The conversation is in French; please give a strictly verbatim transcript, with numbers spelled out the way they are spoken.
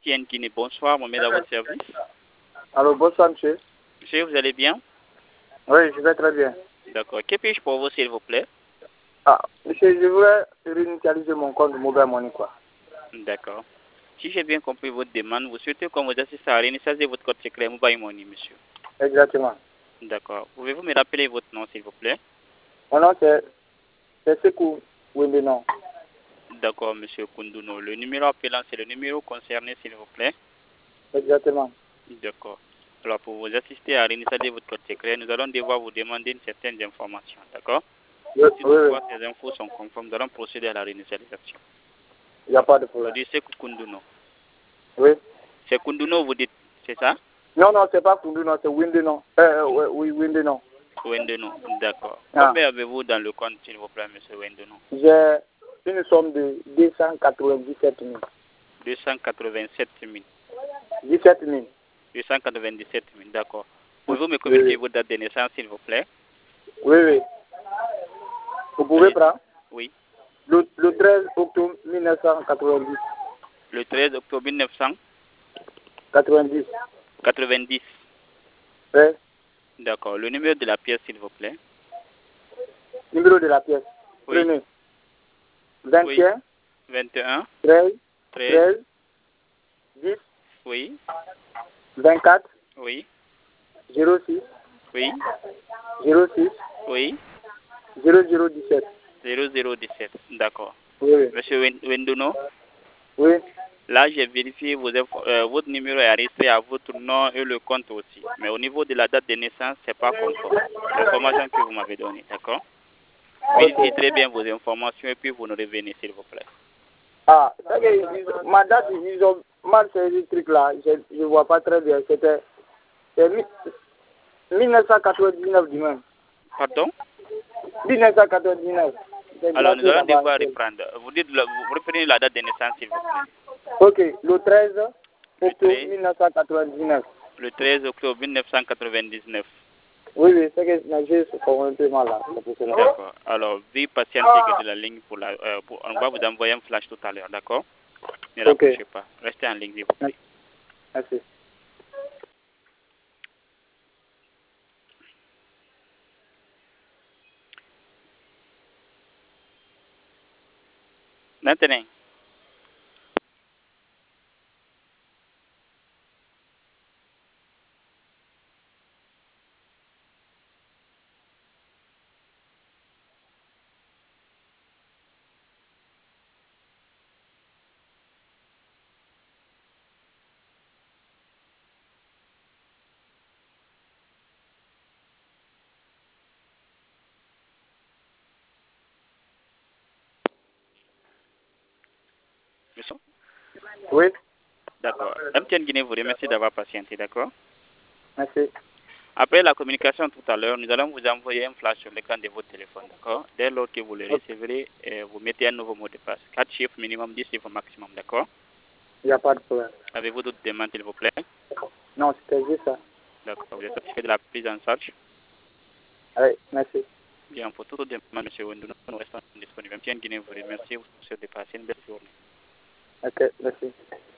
T N Guinée. Bonsoir, Mohamed à votre service. Alors, bonsoir, monsieur. Monsieur, vous allez bien? Oui, je vais très bien. D'accord. Que puis-je pour vous, s'il vous plaît? Ah, monsieur, je voudrais réinitialiser mon compte Mobile Money, quoi. D'accord. Si j'ai bien compris votre demande, vous souhaitez qu'on vous assiste à réinitialiser votre code secret Mobile Money, monsieur. Exactement. D'accord. Pouvez-vous me rappeler votre nom, s'il vous plaît? Mon nom, c'est c'est Sekou Wendenon. D'accord, monsieur Kunduno. Le numéro appelant, c'est le numéro concerné, s'il vous plaît? Exactement. D'accord. Alors, pour vous assister à réinitialiser votre code secret, nous allons devoir vous demander une certaine information. D'accord? Oui, Si oui, oui. toutefois ces infos sont conformes, nous allons procéder à la réinitialisation. Il n'y a pas de Vous problème. dites c'est Kunduno. Oui. C'est Kunduno, vous dites, c'est ça? Non, non, c'est pas Kunduno, c'est Wendenon. Euh, oui, oui, Wendenon. Wendenon, d'accord. Ah. Combien avez-vous dans le compte, s'il vous plaît, monsieur Wendenon? J'ai une somme de deux cent quatre-vingt-dix-sept mille. deux cent quatre-vingt-sept mille. dix-sept mille. deux cent quatre-vingt-dix-sept mille, d'accord. Pouvez-vous me Oui, communiquer oui. votre date de naissance, s'il vous plaît? Oui, oui. Vous pouvez Allez. prendre Oui. le, le treize octobre mille neuf cent quatre-vingt-dix. Le treize octobre mille neuf cent quatre-vingt-dix. quatre-vingt-dix. Oui. D'accord. Le numéro de la pièce, s'il vous plaît? Numéro de la pièce. Oui. Prenez. vingt et un. Oui. vingt et un. treize. treize. treize. dix. Oui. vingt-quatre. Oui. zéro six. Oui. zéro six. Oui. zéro zéro dix-sept. zéro zéro dix-sept. D'accord. Oui, oui. Monsieur Wen- Wendono, Oui. là, j'ai vérifié vos infos- euh, votre numéro est enregistré à votre nom et le compte aussi. Mais au niveau de la date de naissance, c'est pas conforme. L'information que vous m'avez donnée, d'accord? Vérifiez très bien vos informations et puis vous nous revenez, s'il vous plaît. Ah, c'est que ils- ma date, ils ont mal fait ce truc-là. Je ne vois pas très bien. C'était c'est mi- mille neuf cent quatre-vingt-dix-neuf du même. Pardon? mille neuf cent quatre-vingt-dix-neuf. C'est Alors, nous gratuit allons là-bas. devoir reprendre. Vous dites, le- vous reprenez la date de naissance, s'il vous plaît. Ok, le treize Le octobre treize, mille neuf cent quatre-vingt-dix-neuf. le treize octobre mille neuf cent quatre-vingt-dix-neuf. Oui, oui, c'est que mais j'ai ce complètement là. C'est pour cela. D'accord. Alors, veuillez patienter de la ligne pour la... euh, pour- on va vous envoyer un flash tout à l'heure, d'accord? Ne Ok, rapprochez pas. Restez en ligne, s'il vous plaît. merci. Maintenant. Monsieur? Oui, D'accord. M T N Guinée vous remercie d'avoir patienté, d'accord? merci. Après la communication tout à l'heure, nous allons vous envoyer un flash sur l'écran de votre téléphone, d'accord? Dès lors que vous le Ok. recevrez, euh, vous mettez un nouveau mot de passe. quatre chiffres minimum, dix chiffres maximum, d'accord? Il n'y a pas de problème. Avez-vous d'autres demandes, s'il vous plaît? Non, c'était juste ça. D'accord. Vous êtes satisfait de la prise en charge? Oui, merci. Bien, pour toute demande, M. Wendono, nous restons disponibles. M T N Guinée vous remercie. Vous souhaite de passer une belle journée. Ok, merci.